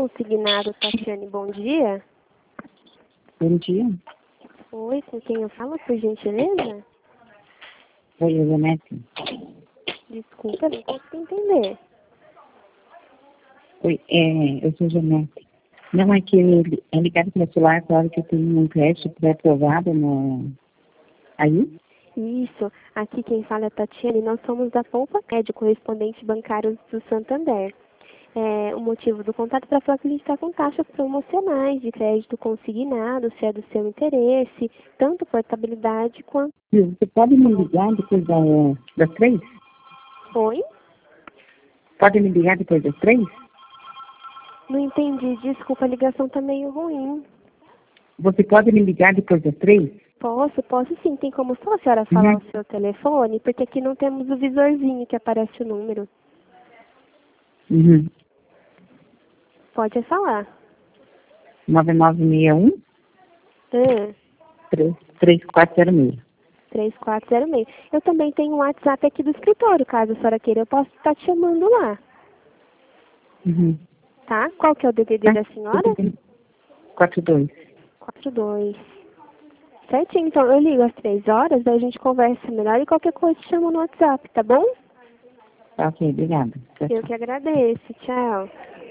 Consignado, Tatiane, bom dia. Bom dia. Oi, com quem eu falo, por gentileza? Oi, Janete. Desculpa, não consigo entender. Oi, eu sou Janete. Não, é que é ligado para o celular, claro que eu tenho um crédito pré-aprovado aí. Isso, aqui quem fala é a Tatiane, nós somos da Poupa Crédito, correspondente bancário do Santander. O motivo do contato é para falar que a gente está com taxas promocionais de crédito consignado, se é do seu interesse, tanto portabilidade quanto... Você pode me ligar depois das 3? Oi? Pode me ligar depois das 3? Não entendi, desculpa, a ligação tá meio ruim. Você pode me ligar depois das 3? Posso sim. Tem como só a senhora falar o seu telefone? Porque aqui não temos o visorzinho que aparece o número. Uhum. Pode falar. 9961 Ah, 3406. 3406. Eu também tenho um WhatsApp aqui do escritório, caso a senhora queira. Eu posso estar te chamando lá, Uhum. tá? Qual que é o DDD da senhora? 42. 42. Certinho, então eu ligo às 3 horas, daí a gente conversa melhor e qualquer coisa te chama no WhatsApp, tá bom? Tá ok, obrigada. Tchau, Eu tchau. que agradeço. Tchau.